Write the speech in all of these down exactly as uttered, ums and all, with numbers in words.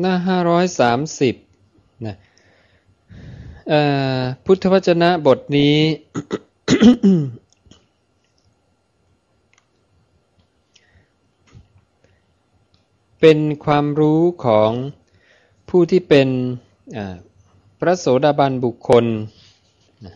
หน้าห้าร้อยสามสิบนะพุทธวจนะบทนี้ เป็นความรู้ของผู้ที่เป็นพระโสดาบันบุคคลนะ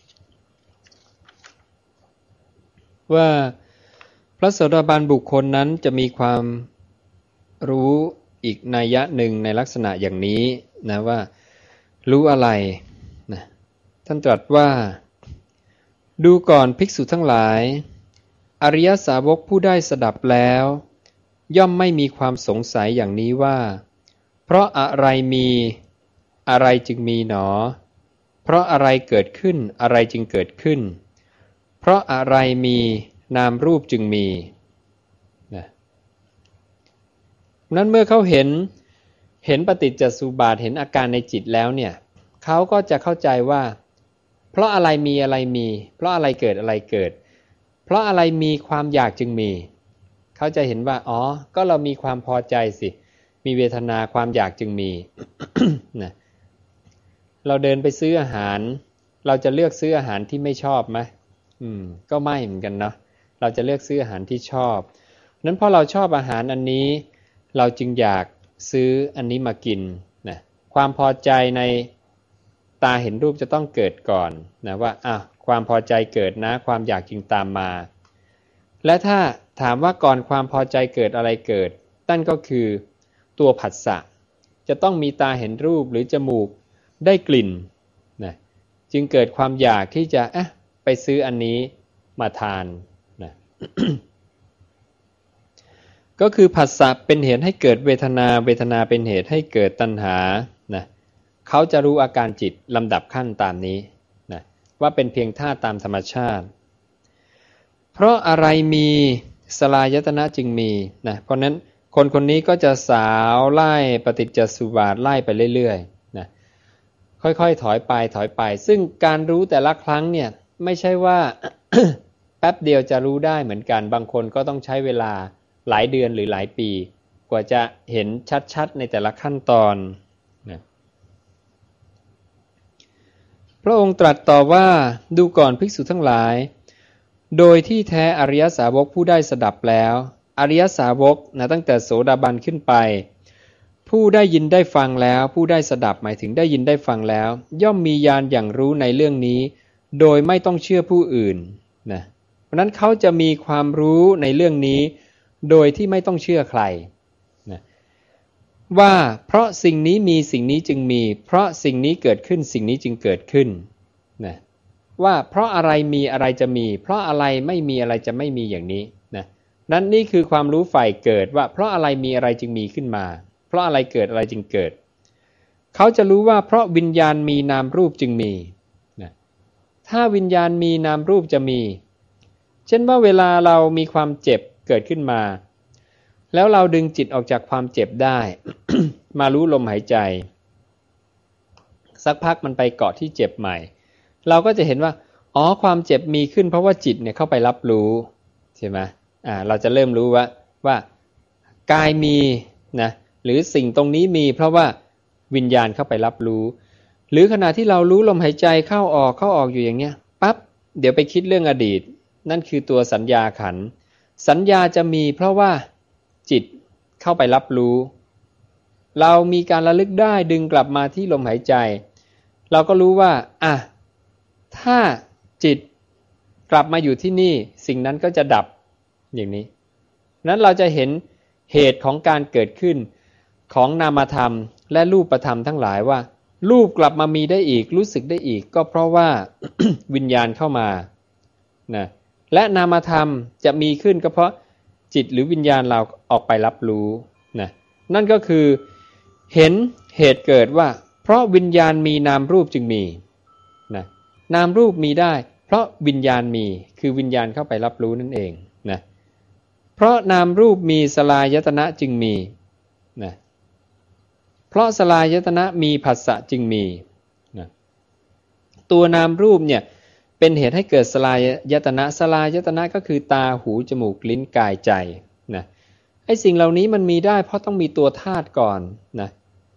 ว่าพระโสดาบันบุคคลนั้นจะมีความรู้อีกนัยยะหนึ่งในลักษณะอย่างนี้นะว่ารู้อะไรนะท่านตรัสว่าดูก่อนภิกษุทั้งหลายอริยสาวกผู้ได้สดับแล้วย่อมไม่มีความสงสัยอย่างนี้ว่าเพราะอะไรมีอะไรจึงมีหนอเพราะอะไรเกิดขึ้นอะไรจึงเกิดขึ้นเพราะอะไรมีนามรูปจึงมีนะนั้นเมื่อเขาเห็นเห็นปฏิจจสุบาทเห็นอาการในจิตแล้วเนี่ยเขาก็จะเข้าใจว่าเพราะอะไรมีอะไรมีเพราะอะไรเกิดอะไรเกิดเพราะอะไรมีความอยากจึงมีเขาจะเห็นว่าอ๋อก็เรามีความพอใจสิมีเวทนาความอยากจึงมี นะเราเดินไปซื้ออาหารเราจะเลือกซื้ออาหารที่ไม่ชอบไหมอืมก็ไม่เหมือนกันเนาะเราจะเลือกซื้ออาหารที่ชอบนั้นพอเราชอบอาหารอันนี้เราจึงอยากซื้ออันนี้มากินนะความพอใจในตาเห็นรูปจะต้องเกิดก่อนนะว่าอ่ะความพอใจเกิดนะความอยากจึงตามมาและถ้าถามว่าก่อนความพอใจเกิดอะไรเกิดนั่นก็คือตัวผัสสะจะต้องมีตาเห็นรูปหรือจมูกได้กลิ่นนะจึงเกิดความอยากที่จะอ่ะไปซื้ออันนี้มาทานนะ ก็คือผัสสะเป็นเหตุให้เกิดเวทนาเวทนาเป็นเหตุให้เกิดตัณหานะเขาจะรู้อาการจิตลำดับขั้นตามนี้นะว่าเป็นเพียงธาตุตามธรรมชาติเพราะอะไรมีสลายตนะจึงมีนะเพราะนั้นคนคนนี้ก็จะสาวไล่ปฏิจจสุบาทไล่ไปเรื่อยๆนะค่อยๆถอยไปถอยไปซึ่งการรู้แต่ละครั้งเนี่ยไม่ใช่ว่า แป๊บเดียวจะรู้ได้เหมือนกันบางคนก็ต้องใช้เวลาหลายเดือนหรือหลายปีกว่าจะเห็นชัดๆในแต่ละขั้นตอนนะพระองค์ตรัสต่อว่าดูก่อนภิกษุทั้งหลายโดยที่แท้อริยสาวกผู้ได้สดับแล้วอริยสาวกนะตั้งแต่โสดาบันขึ้นไปผู้ได้ยินได้ฟังแล้วผู้ได้สดับหมายถึงได้ยินได้ฟังแล้วย่อมมีญาณอย่างรู้ในเรื่องนี้โดยไม่ต้องเชื่อผู้อื่นนะเพราะนั้นเขาจะมีความรู้ในเรื่องนี้โดยที่ไม่ต้องเชื่อใครนะว่าเพราะสิ่งนี้มีสิ่งนี้จึงมีเพราะสิ่งนี้เกิดขึ้นสิ่งนี้จึงเกิดขึ้นนะว่าเพราะอะไรมีอะไรจะมีเพราะอะไรไม่มีอะไรจะไม่มีอย่างนี้นะนั้นนี่คือความรู้ฝ่ายเกิดว่าเพราะอะไรมีอะไรจึงมีขึ้นมาเพราะอะไรเกิดอะไรจึงเกิดเขาจะรู้ว่าเพราะวิญญาณมีนามรูปจึงมีนะถ้าวิญญาณมีนามรูปจะมีเช่นว่าเวลาเรามีความเจ็บเกิดขึ้นมาแล้วเราดึงจิตออกจากความเจ็บได้ มารู้ลมหายใจสักพักมันไปเกาะที่เจ็บใหม่เราก็จะเห็นว่าอ๋อความเจ็บมีขึ้นเพราะว่าจิตเนี่ยเข้าไปรับรู้ใช่ไหมอ่าเราจะเริ่มรู้ว่าว่ากายมีนะหรือสิ่งตรงนี้มีเพราะว่าวิญญาณเข้าไปรับรู้หรือขณะที่เรารู้ลมหายใจเข้าออกเข้าออกอยู่อย่างเนี้ยปั๊บเดี๋ยวไปคิดเรื่องอดีตนั่นคือตัวสัญญาขันธ์สัญญาจะมีเพราะว่าจิตเข้าไปรับรู้เรามีการระลึกได้ดึงกลับมาที่ลมหายใจเราก็รู้ว่าอ่ะถ้าจิตกลับมาอยู่ที่นี่สิ่งนั้นก็จะดับอย่างนี้นั้นเราจะเห็นเหตุของการเกิดขึ้นของนามธรรมและรูปธรรมทั้งหลายว่ารูปกลับมามีได้อีกรู้สึกได้อีกก็เพราะว่า วิญญาณเข้ามานะและนามธรรมจะมีขึ้นก็เพราะจิตหรือวิญญาณเราออกไปรับรู้นะนั่นก็คือเห็นเหตุเกิดว่าเพราะวิญญาณมีนามรูปจึงมีนะนามรูปมีได้เพราะวิญญาณมีคือวิญญาณเข้าไปรับรู้นั่นเองนะเพราะนามรูปมีสลายตนะจึงมีนะเพราะสลายตนะมีผัสสะจึงมีนะตัวนามรูปเนี่ยเป็นเหตุให้เกิดสลายตนะสลายตนะก็คือตาหูจมูกลิ้นกายใจนะไอ้สิ่งเหล่านี้มันมีได้เพราะต้องมีตัวธาตุก่อนนะ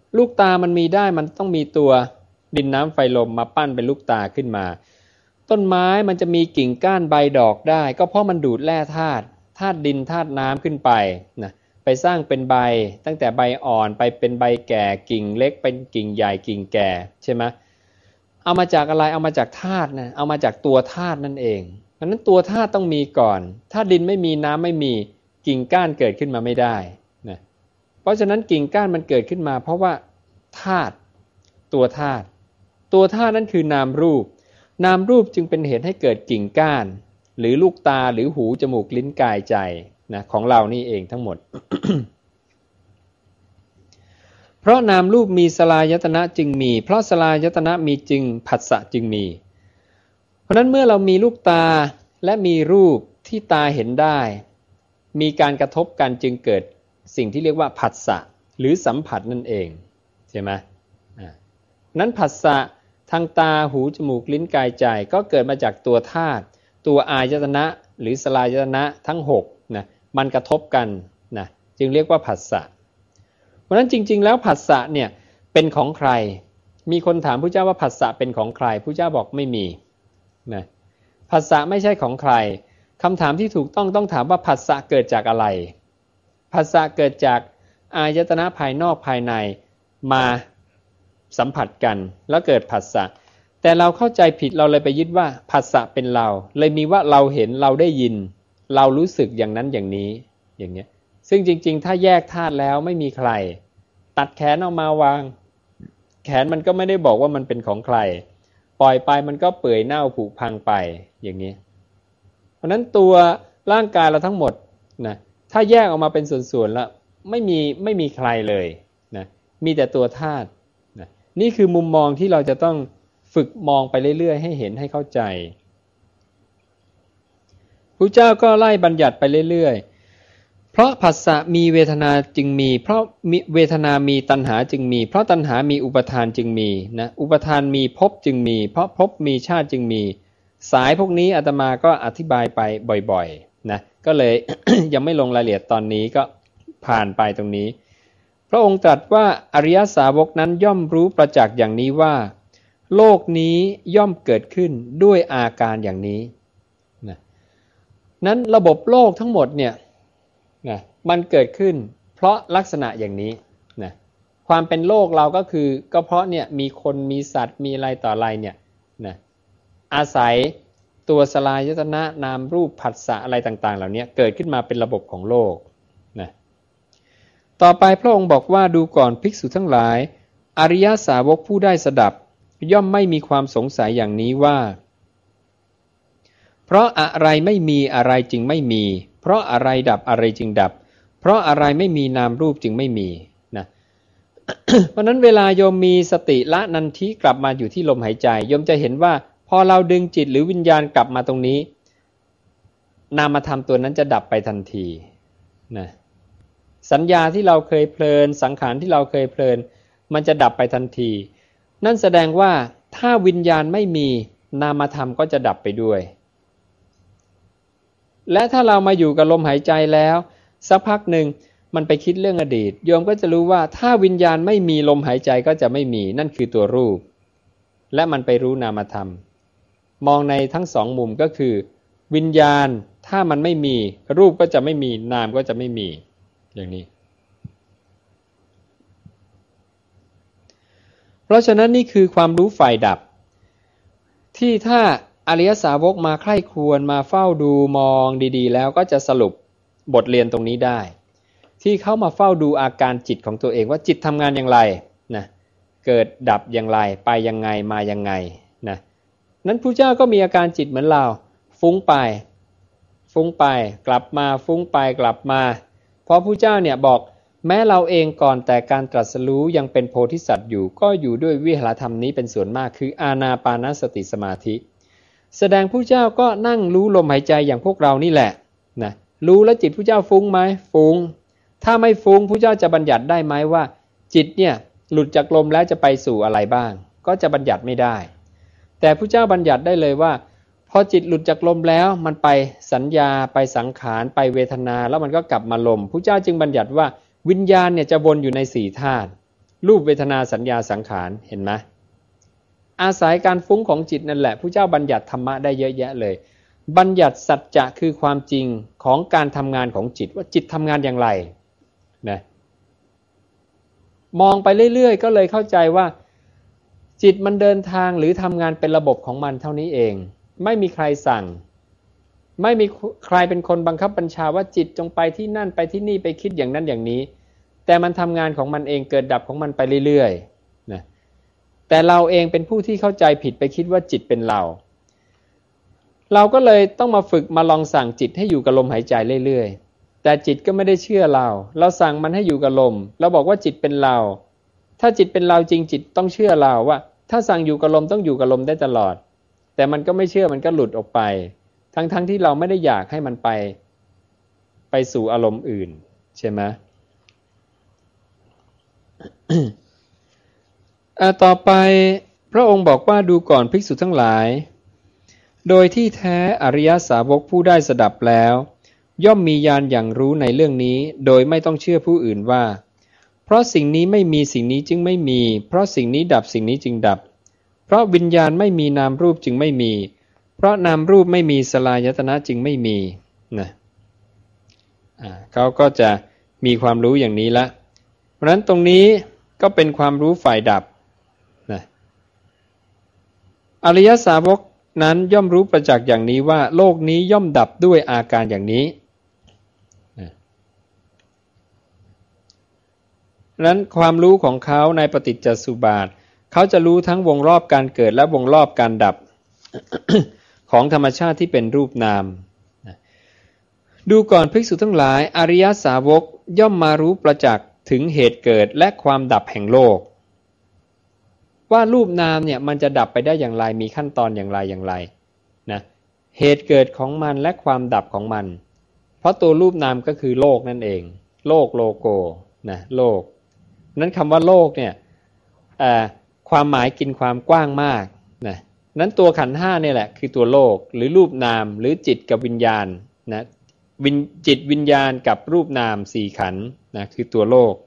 ลูกตามันมีได้มันต้องมีตัวดินน้ำไฟลมมาปั้นเป็นลูกตาขึ้นมาต้นไม้มันจะมีกิ่งก้านใบดอกได้ก็เพราะมันดูดแร่ธาตุธาตุดินธาตุน้ำขึ้นไปนะไปสร้างเป็นใบตั้งแต่ใบอ่อนไปเป็นใบแก่กิ่งเล็กเป็นกิ่งใหญ่กิ่งแก่ใช่ไหมเอามาจากอะไรเอามาจากธาตุนะเอามาจากตัวธาตุนั่นเองเพราะนั้นตัวธาตุต้องมีก่อนถ้าดินไม่มีน้ำไม่มีกิ่งก้านเกิดขึ้นมาไม่ได้นะเพราะฉะนั้นกิ่งก้านมันเกิดขึ้นมาเพราะว่าธาตุตัวธาตุตัวธาตุนั้นคือนามรูปนามรูปจึงเป็นเหตุให้เกิดกิ่งก้านหรือลูกตาหรือหูจมูกลิ้นกายใจนะของเรานี่เองทั้งหมด เพราะนามรูปมีสลายตนะจึงมีเพราะสลายตนะมีจึงผัสสะจึงมีเพราะนั้นเมื่อเรามีลูกตาและมีรูปที่ตาเห็นได้มีการกระทบกันจึงเกิดสิ่งที่เรียกว่าผัสสะหรือสัมผัสนั่นเองใช่ไหมนั้นผัสสะทางตาหูจมูกลิ้นกายใจก็เกิดมาจากตัวธาตุตัวอายตนะหรือสลายตนะทั้งหกนะมันกระทบกันนะจึงเรียกว่าผัสสะเพราะฉะนั้นจริงๆแล้วผัสสะเนี่ยเป็นของใครมีคนถามพระเจ้าว่าผัสสะเป็นของใครพระเจ้าบอกไม่มีนะผัสสะไม่ใช่ของใครคำถามที่ถูกต้องต้องถามว่าผัสสะเกิดจากอะไรผัสสะเกิดจากอายตนะภายนอกภายในมาสัมผัสกันแล้วเกิดผัสสะแต่เราเข้าใจผิดเราเลยไปยึดว่าผัสสะเป็นเราเลยมีว่าเราเห็นเราได้ยินเรารู้สึกอย่างนั้นอย่างนี้อย่างเงี้ยซึ่งจริงๆถ้าแยกธาตุแล้วไม่มีใครตัดแขนออกมาวางแขนมันก็ไม่ได้บอกว่ามันเป็นของใครปล่อยไปมันก็เปื่อยเน่าผุพังไปอย่างนี้เพราะนั้นตัวร่างกายเราทั้งหมดนะถ้าแยกออกมาเป็นส่วนๆแล้วไม่มีไม่มีใครเลยนะมีแต่ตัวธาตุนะนี่คือมุมมองที่เราจะต้องฝึกมองไปเรื่อยๆให้เห็นให้เข้าใจพระเจ้าก็ไล่บัญญัติไปเรื่อยๆเพราะผัสสะมีเวทนาจึงมีเพราะเวทนามีตัณหาจึงมีเพราะตัณหามีอุปทานจึงมีนะอุปทานมีภพจึงมีเพราะภพมีชาติจึงมีสายพวกนี้อาตมาก็อธิบายไปบ่อยๆนะก็เลย ยังไม่ลงรายละเอียดตอนนี้ก็ผ่านไปตรงนี้พระองค์ตรัสว่าอริยสาวกนั้นย่อมรู้ประจักษ์อย่างนี้ว่าโลกนี้ย่อมเกิดขึ้นด้วยอาการอย่างนี้นะนั้นระบบโลกทั้งหมดเนี่ยนะมันเกิดขึ้นเพราะลักษณะอย่างนี้นะความเป็นโลกเราก็คือก็เพราะเนี่ยมีคนมีสัตว์มีอะไรต่ออะไรเนี่ยนะอาศัยตัวสลายตนะนามรูปผัสสะอะไรต่างๆเหล่านี้เกิดขึ้นมาเป็นระบบของโลกนะต่อไปพระองค์บอกว่าดูก่อนภิกษุทั้งหลายอริยสาวกผู้ได้สดับย่อมไม่มีความสงสัยอย่างนี้ว่าเพราะอะไรไม่มีอะไรจึงไม่มีเพราะอะไรดับอะไรจึงดับเพราะอะไรไม่มีนามรูปจึงไม่มีนะ เพราะนั้นเวลาโยมมีสติละนันทิกลับมาอยู่ที่ลมหายใจโยมจะเห็นว่าพอเราดึงจิตหรือวิญญาณกลับมาตรงนี้นามธรรมตัวนั้นจะดับไปทันทีนะสัญญาที่เราเคยเพลินสังขารที่เราเคยเพลินมันจะดับไปทันทีนั่นแสดงว่าถ้าวิญญาณไม่มีนามธรรมก็จะดับไปด้วยและถ้าเรามาอยู่กับลมหายใจแล้วสักพักหนึ่งมันไปคิดเรื่องอดีตโยมก็จะรู้ว่าถ้าวิญญาณไม่มีลมหายใจก็จะไม่มีนั่นคือตัวรูปและมันไปรู้นามธรรมมองในทั้งสองมุมก็คือวิญญาณถ้ามันไม่มีรูปก็จะไม่มีนามก็จะไม่มีอย่างนี้เพราะฉะนั้นนี่คือความรู้ฝ่ายดับที่ถ้าอริยสาวกมาใคร่ครวญมาเฝ้าดูมองดีๆแล้วก็จะสรุปบทเรียนตรงนี้ได้ที่เขามาเฝ้าดูอาการจิตของตัวเองว่าจิตทำงานอย่างไรนะเกิดดับอย่างไรไปยังไงมายังไงนะนั้นพระเจ้าก็มีอาการจิตเหมือนเราฟุ้งไปฟุ้งไปกลับมาฟุ้งไปกลับมาเพราะพระเจ้าเนี่ยบอกแม้เราเองก่อนแต่การตรัสรู้ยังเป็นโพธิสัตว์อยู่ก็อยู่ด้วยวิหารธรรมนี้เป็นส่วนมากคืออานาปานสติสมาธิแสดงพระเจ้าก็นั่งรู้ลมหายใจอย่างพวกเรานี่แหละนะรู้แล้วจิตพระเจ้าฟุ้งไหมฟุ้งถ้าไม่ฟุ้งพระเจ้าจะบัญญัติได้ไหมว่าจิตเนี่ยหลุดจากลมแล้วจะไปสู่อะไรบ้างก็จะบัญญัติไม่ได้แต่พระเจ้าบัญญัติได้เลยว่าพอจิตหลุดจากลมแล้วมันไปสัญญาไปสังขารไปเวทนาแล้วมันก็กลับมาลมพระเจ้าจึงบัญญัติว่าวิญญาณเนี่ยจะวนอยู่ในสี่ธาตุรูปเวทนาสัญญาสังขารเห็นไหมอาศัยการฟุ้งของจิตนั่นแหละพระเจ้าบัญญัติธรรมะได้เยอะแยะเลยบัญญัติสัจจะคือความจริงของการทำงานของจิตว่าจิตทำงานอย่างไรนะมองไปเรื่อยๆก็เลยเข้าใจว่าจิตมันเดินทางหรือทำงานเป็นระบบของมันเท่านี้เองไม่มีใครสั่งไม่มีใครเป็นคนบังคับบัญชาว่าจิตจงไปที่นั่นไปที่นี่ไปคิดอย่างนั้นอย่างนี้แต่มันทำงานของมันเองเกิดดับของมันไปเรื่อยๆนะแต่เราเองเป็นผู้ที่เข้าใจผิดไปคิดว่าจิตเป็นเราเราก็เลยต้องมาฝึกมาลองสั่งจิตให้อยู่กับลมหายใจเรื่อยๆแต่จิตก็ไม่ได้เชื่อเราเราสั่งมันให้อยู่กับลมเราบอกว่าจิตเป็นเราถ้าจิตเป็นเราจริงจิตต้องเชื่อเราว่าถ้าสั่งอยู่กับลมต้องอยู่กับลมได้ตลอดแต่มันก็ไม่เชื่อมันก็หลุดออกไปทั้งๆ ท, ที่เราไม่ได้อยากให้มันไปไปสู่อารมณ์อื่นใช่ไหม ต่อไปพระองค์บอกว่าดูก่อนภิกษุทั้งหลายโดยที่แท้อริยสาวกผู้ได้สดับแล้วย่อมมีญาณอย่างรู้ในเรื่องนี้โดยไม่ต้องเชื่อผู้อื่นว่าเพราะสิ่งนี้ไม่มีสิ่งนี้จึงไม่มีเพราะสิ่งนี้ดับสิ่งนี้จึงดับเพราะวิญญาณไม่มีนามรูปจึงไม่มีเพราะนามรูปไม่มีสลายตนะจึงไม่มีนะเขาก็จะมีความรู้อย่างนี้ละเพราะฉะนั้นตรงนี้ก็เป็นความรู้ฝ่ายดับนะอริยสาวกนั้นย่อมรู้ประจักษ์อย่างนี้ว่าโลกนี้ย่อมดับด้วยอาการอย่างนี้นะนั้นความรู้ของเขาในปฏิจจสมุปบาทเขาจะรู้ทั้งวงรอบการเกิดและวงรอบการดับ ของธรรมชาติที่เป็นรูปนามดูก่อนภิกษุทั้งหลายอริยสาวกย่อมมารู้ประจักษ์ถึงเหตุเกิดและความดับแห่งโลกว่ารูปนามเนี่ยมันจะดับไปได้อย่างไรมีขั้นตอนอย่างไรอย่างไรนะเหตุเกิดของมันและความดับของมันเพราะตัวรูปนามก็คือโลกนั่นเองโลกโลโกนะโลกนั้นคำว่าโลกเนี่ยความหมายกินความกว้างมากนะนั้นตัวขันธ์ห้าเนี่ยแหละคือตัวโลกหรือรูปนามหรือจิตกับวิญญาณนะวิญจิตวิญญาณกับรูปนามสี่ขันธ์นะคือตัวโลก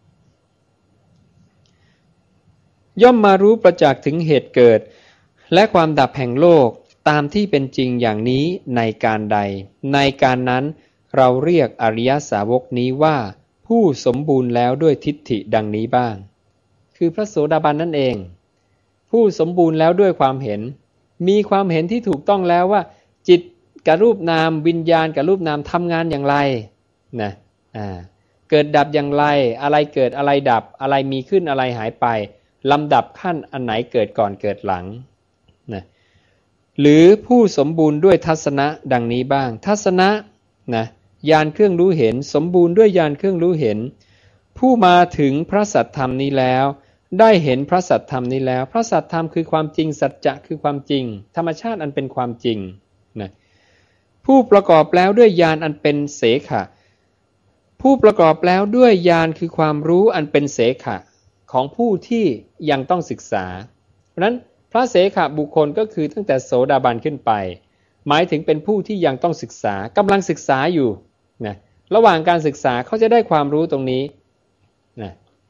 ย่อมมารู้ประจักษ์ถึงเหตุเกิดและความดับแห่งโลกตามที่เป็นจริงอย่างนี้ในการใดในการนั้นเราเรียกอริยสาวกนี้ว่าผู้สมบูรณ์แล้วด้วยทิฏฐิดังนี้บ้างคือพระโสดาบันนั่นเองผู้สมบูรณ์แล้วด้วยความเห็นมีความเห็นที่ถูกต้องแล้วว่าจิตกับรูปนามวิญญาณกับรูปนามทำงานอย่างไรนะอ่าเกิดดับอย่างไรอะไรเกิดอะไรดับอะไรมีขึ้นอะไรหายไปลำดับขั้นอันไหนเกิดก่อนเกิดหลังนะหรือผู้สมบูรณ์ด้วยทัศนะดังนี้บ้างทัศนะนะญาณเครื่องรู้เห็นสมบูรณ์ด้วยญาณเครื่องรู้เห็นผู้มาถึงพระสัทธรรมนี้แล้วได้เห็นพระสัทธรรมนี้แล้วพระสัทธรรมคือความจริงสัจจะคือความจริงธรรมชาติอันเป็นความจริงนะผู้ประกอบแล้วด้วยญาณอันเป็นเสขะผู้ประกอบแล้วด้วยญาณคือความรู้อันเป็นเสขะของผู้ที่ยังต้องศึกษาเพราะนั้นพระเสขะบุคคลก็คือตั้งแต่โสดาบันขึ้นไปหมายถึงเป็นผู้ที่ยังต้องศึกษากำลังศึกษาอยู่นะระหว่างการศึกษาเขาจะได้ความรู้ตรงนี้นะ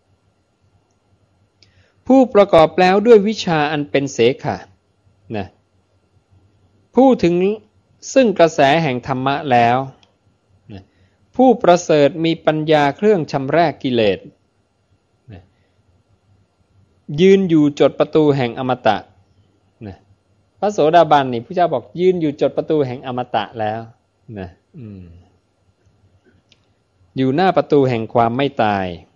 ผู้ประกอบแล้วด้วยวิชาอันเป็นเสขะนะผู้ถึงซึ่งกระแสแห่งธรรมะแล้วนะผู้ประเสริฐมีปัญญาเครื่องชำระกิเลสยืนอยู่จดประตูแห่งอมตะนะพระโสดาบันนี่พระเจ้าบอกยืนอยู่จดประตูแห่งอมตะแล้วนะอืมอยู่หน้าประตูแห่งความไม่ตาย